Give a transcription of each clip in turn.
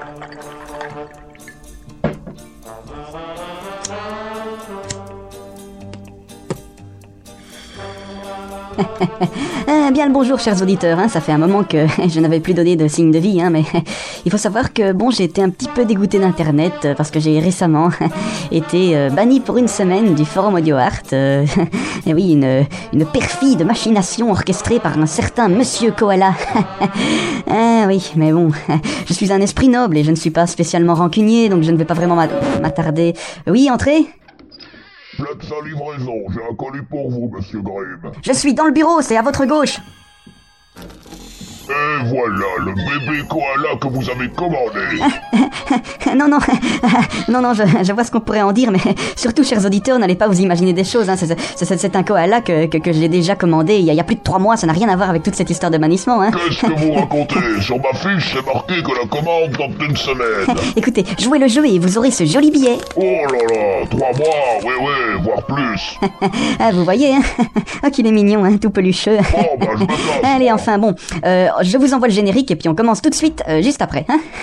Bien le bonjour chers auditeurs, ça fait un moment que je n'avais plus donné de signe de vie, mais il faut savoir que j'ai été un petit peu dégoûté d'internet parce que j'ai récemment été banni pour une semaine du forum Audio Art. Et oui, une perfide machination orchestrée par un certain Monsieur Koala. Oui, mais bon, je suis un esprit noble et je ne suis pas spécialement rancunier, donc je ne vais pas vraiment m'attarder. Oui, entrez. Faites sa livraison, j'ai un colis pour vous, Monsieur Grimm. Je suis dans le bureau, c'est à votre gauche. Et voilà, le bébé koala que vous avez commandé. Non, je vois ce qu'on pourrait en dire, mais surtout, chers auditeurs, n'allez pas vous imaginer des choses. C'est un koala que j'ai déjà commandé il y a plus de 3 mois, ça n'a rien à voir avec toute cette histoire de bannissement. Qu'est-ce que vous racontez? Sur ma fiche, c'est marqué que la commande dans une semaine. Écoutez, jouez le jeu et vous aurez ce joli billet. Oh là là, 3 mois, oui, voire plus. Vous voyez, Oh, qu'il est mignon, tout pelucheux. Oh, bah, je me casse. Allez, enfin, bon, je vous envoie le générique et puis on commence tout de suite, juste après.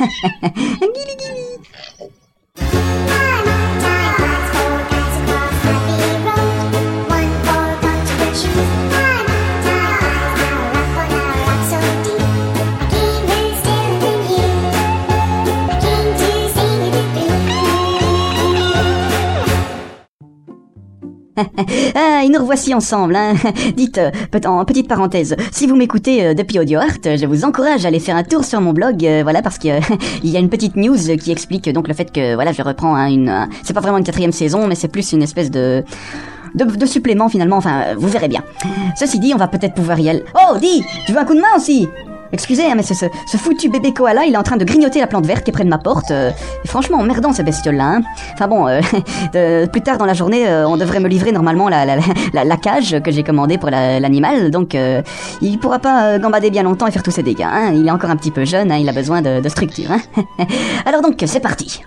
Et nous revoici ensemble. Dites, en petite parenthèse, si vous m'écoutez depuis Audio Art, je vous encourage à aller faire un tour sur mon blog, parce que il y a une petite news qui explique donc le fait que je reprends c'est pas vraiment une 4e saison, mais c'est plus une espèce de supplément finalement. Enfin, vous verrez bien. Ceci dit, on va peut-être pouvoir y aller. Oh, dis, tu veux un coup de main aussi? Excusez, mais ce foutu bébé koala, il est en train de grignoter la plante verte qui est près de ma porte. Et franchement, emmerdant ces bestioles-là. Enfin bon, plus tard dans la journée, on devrait me livrer normalement la cage que j'ai commandée pour l'animal. Donc, il pourra pas gambader bien longtemps et faire tous ses dégâts. Il est encore un petit peu jeune, il a besoin de structure. Alors donc, c'est parti.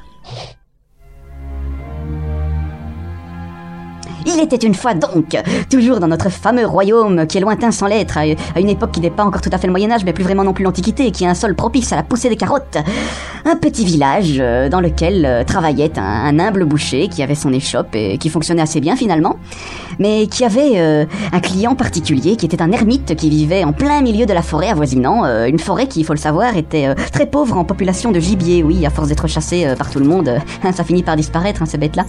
Il était une fois donc, toujours dans notre fameux royaume qui est lointain sans l'être, à une époque qui n'est pas encore tout à fait le Moyen-Âge, mais plus vraiment non plus l'Antiquité, et qui a un sol propice à la poussée des carottes, un petit village dans lequel travaillait un humble boucher qui avait son échoppe et qui fonctionnait assez bien finalement, mais qui avait un client particulier qui était un ermite qui vivait en plein milieu de la forêt avoisinant, une forêt qui, il faut le savoir, était très pauvre en population de gibier. Oui, à force d'être chassé par tout le monde, ça finit par disparaître, ces bêtes-là.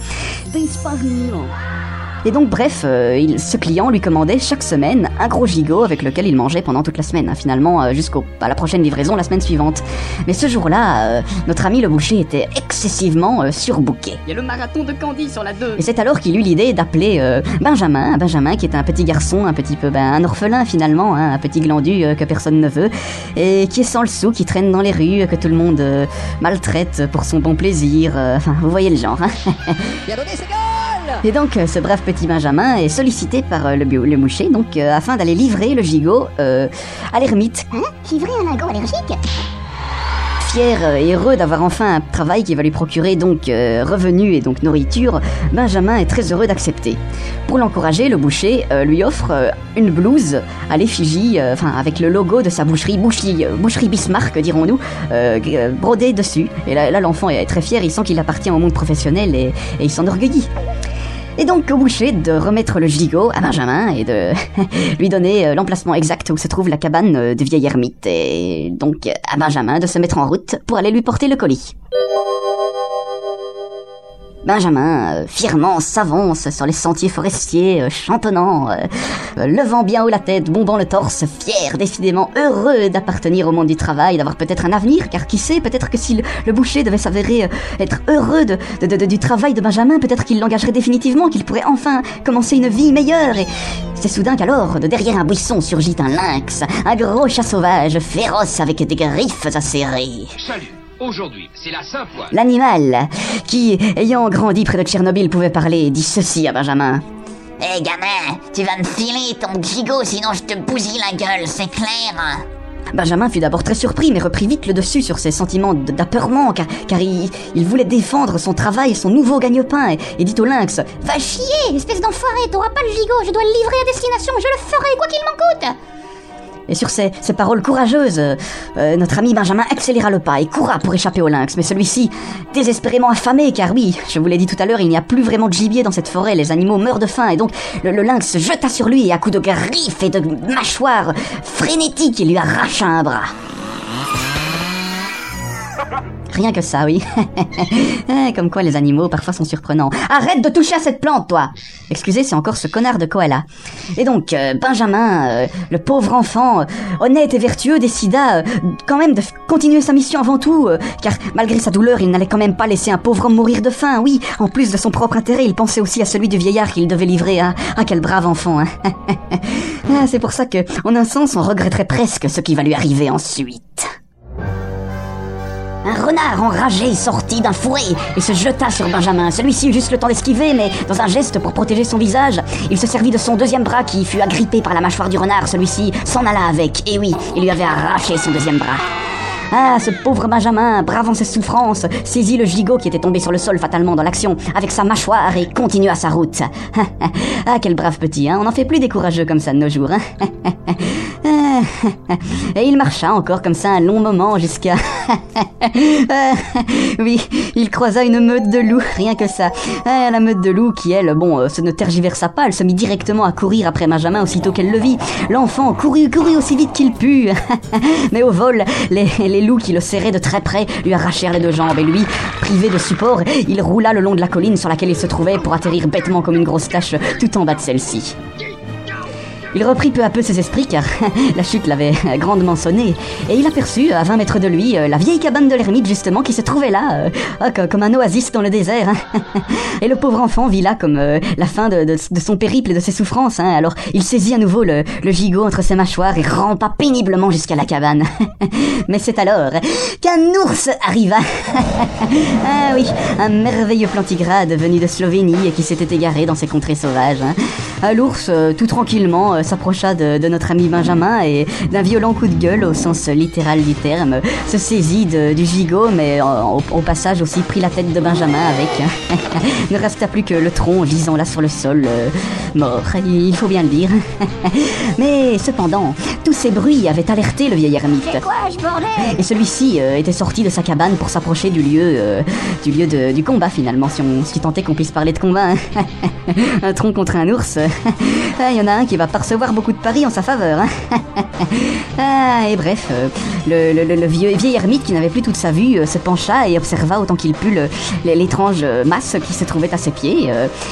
Et donc bref, ce client lui commandait chaque semaine un gros gigot avec lequel il mangeait pendant toute la semaine, finalement jusqu'à la prochaine livraison la semaine suivante. Mais ce jour-là, notre ami le boucher était excessivement surbooké. Il y a le marathon de Candy sur la 2. Et c'est alors qu'il eut l'idée d'appeler Benjamin qui était un petit garçon, un petit peu un orphelin finalement, un petit glandu que personne ne veut, et qui est sans le sou, qui traîne dans les rues, que tout le monde maltraite pour son bon plaisir, enfin vous voyez le genre. Il a donné ses gueules. Et donc, ce brave petit Benjamin est sollicité par le boucher, donc afin d'aller livrer le gigot à l'ermite. Livrer un lingot allergique? Fier et heureux d'avoir enfin un travail qui va lui procurer donc revenus et donc nourriture, Benjamin est très heureux d'accepter. Pour l'encourager, le boucher lui offre une blouse à l'effigie, avec le logo de sa boucherie Bismarck, dirons-nous, brodé dessus. Et là l'enfant est très fier, il sent qu'il appartient au monde professionnel et il s'enorgueillit. Et donc au boucher de remettre le gigot à Benjamin et de lui donner l'emplacement exact où se trouve la cabane du vieil ermite, et donc à Benjamin de se mettre en route pour aller lui porter le colis. Benjamin, fièrement, s'avance sur les sentiers forestiers, chantonnant, levant bien haut la tête, bombant le torse, fier, décidément heureux d'appartenir au monde du travail, d'avoir peut-être un avenir, car qui sait, peut-être que si le boucher devait s'avérer être heureux du travail de Benjamin, peut-être qu'il l'engagerait définitivement, qu'il pourrait enfin commencer une vie meilleure. Et c'est soudain qu'alors, de derrière un buisson, surgit un lynx, un gros chat sauvage, féroce avec des griffes acérées. Salut. Aujourd'hui, c'est la Saint-Foy. L'animal, qui, ayant grandi près de Tchernobyl, pouvait parler, dit ceci à Benjamin. Hé gamin, tu vas me filer ton gigot, sinon je te bousille la gueule, c'est clair? Benjamin fut d'abord très surpris, mais reprit vite le dessus sur ses sentiments d'apeurement, car il voulait défendre son travail, son nouveau gagne-pain, et dit au lynx. Va chier, espèce d'enfoiré, t'auras pas le gigot, je dois le livrer à destination, je le ferai, quoi qu'il m'en coûte. Et sur ces paroles courageuses, notre ami Benjamin accéléra le pas et courra pour échapper au lynx. Mais celui-ci, désespérément affamé, car oui, je vous l'ai dit tout à l'heure, il n'y a plus vraiment de gibier dans cette forêt, les animaux meurent de faim, et donc le lynx se jeta sur lui et à coups de griffes et de mâchoires frénétiques, il lui arracha un bras. Rien que ça, oui. Comme quoi les animaux parfois sont surprenants. Arrête de toucher à cette plante, toi! Excusez, c'est encore ce connard de koala. Et donc, Benjamin, le pauvre enfant, honnête et vertueux, décida quand même de continuer sa mission avant tout, car malgré sa douleur, il n'allait quand même pas laisser un pauvre homme mourir de faim. Oui, en plus de son propre intérêt, il pensait aussi à celui du vieillard qu'il devait livrer. Ah, quel brave enfant, hein. C'est pour ça que, en un sens, on regretterait presque ce qui va lui arriver ensuite. Un renard enragé sortit d'un fourré et se jeta sur Benjamin. Celui-ci eut juste le temps d'esquiver, mais dans un geste pour protéger son visage, il se servit de son deuxième bras qui fut agrippé par la mâchoire du renard. Celui-ci s'en alla avec. Et oui, il lui avait arraché son deuxième bras. Ah, ce pauvre Benjamin, bravant ses souffrances, saisit le gigot qui était tombé sur le sol fatalement dans l'action avec sa mâchoire et continua sa route. Ah, quel brave petit, hein. On n'en fait plus des courageux comme ça de nos jours, hein. Et il marcha encore comme ça un long moment jusqu'à... oui, il croisa une meute de loups, rien que ça. La meute de loups qui, elle, se ne tergiversa pas, elle se mit directement à courir après Benjamin aussitôt qu'elle le vit. L'enfant courut aussi vite qu'il put. Mais au vol, les loups qui le serraient de très près lui arrachèrent les deux jambes et lui, privé de support, il roula le long de la colline sur laquelle il se trouvait pour atterrir bêtement comme une grosse tache tout en bas de celle-ci. Il reprit peu à peu ses esprits car la chute l'avait grandement sonné et il aperçut à 20 mètres de lui la vieille cabane de l'ermite justement qui se trouvait là, comme un oasis dans le désert. Et le pauvre enfant vit là comme la fin de son périple et de ses souffrances. Alors il saisit à nouveau le gigot entre ses mâchoires et rampa péniblement jusqu'à la cabane. Mais c'est alors qu'un ours arriva. Ah oui, un merveilleux plantigrade venu de Slovénie et qui s'était égaré dans ces contrées sauvages. L'ours, tout tranquillement, s'approcha de notre ami Benjamin et d'un violent coup de gueule au sens littéral du terme se saisit du gigot mais au passage aussi prit la tête de Benjamin avec. Ne resta plus que le tronc gisant là sur le sol, mort, il faut bien le dire. Mais cependant, tous ces bruits avaient alerté le vieil ermite. C'est quoi ce bordel? Et celui-ci était sorti de sa cabane pour s'approcher du lieu du combat finalement, si tant est qu'on puisse parler de combat. Hein. Un tronc contre un ours. Il y en a un qui va pas recevoir beaucoup de paris en sa faveur. Hein. Et bref, le vieil ermite qui n'avait plus toute sa vue se pencha et observa autant qu'il put l'étrange masse qui se trouvait à ses pieds.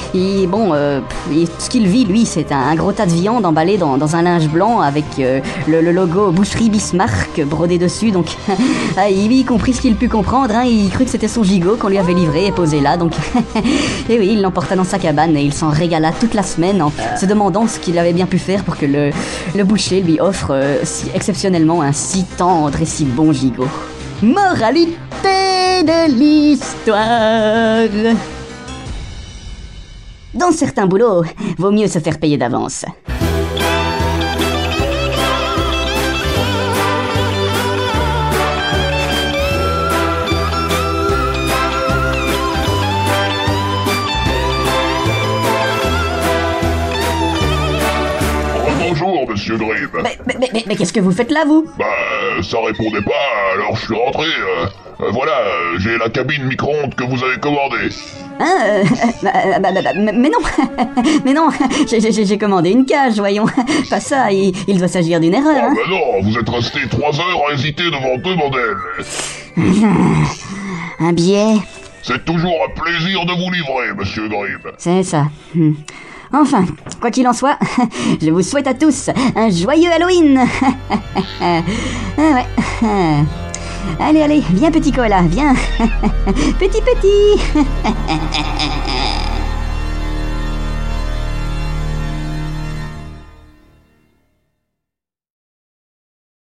Ce qu'il vit, lui, c'est un gros tas de viande emballé dans un linge blanc avec le logo Boucherie Bismarck brodé dessus. Donc, il comprit ce qu'il put comprendre. Hein. Il crut que c'était son gigot qu'on lui avait livré et posé là. Donc, et oui, il l'emporta dans sa cabane et il s'en régala toute la semaine en se demandant ce qu'il avait bien pu faire pour que le boucher lui offre si exceptionnellement un si tendre et si bon gigot. Moralité de l'histoire: dans certains boulots, vaut mieux se faire payer d'avance. Bonjour, monsieur Grimm. Mais qu'est-ce que vous faites là, vous? Ça répondait pas, alors je suis rentré. Voilà, j'ai la cabine micro-ondes que vous avez commandée. Mais non, mais non, j'ai commandé une cage, voyons. Pas ça, il doit s'agir d'une erreur. Hein. Non, vous êtes resté 3 heures à hésiter devant 2 modèles. Un billet? C'est toujours un plaisir de vous livrer, monsieur Grimm. C'est ça. Enfin, quoi qu'il en soit, je vous souhaite à tous un joyeux Halloween. Ouais. Allez, viens petit koala, viens. Petit.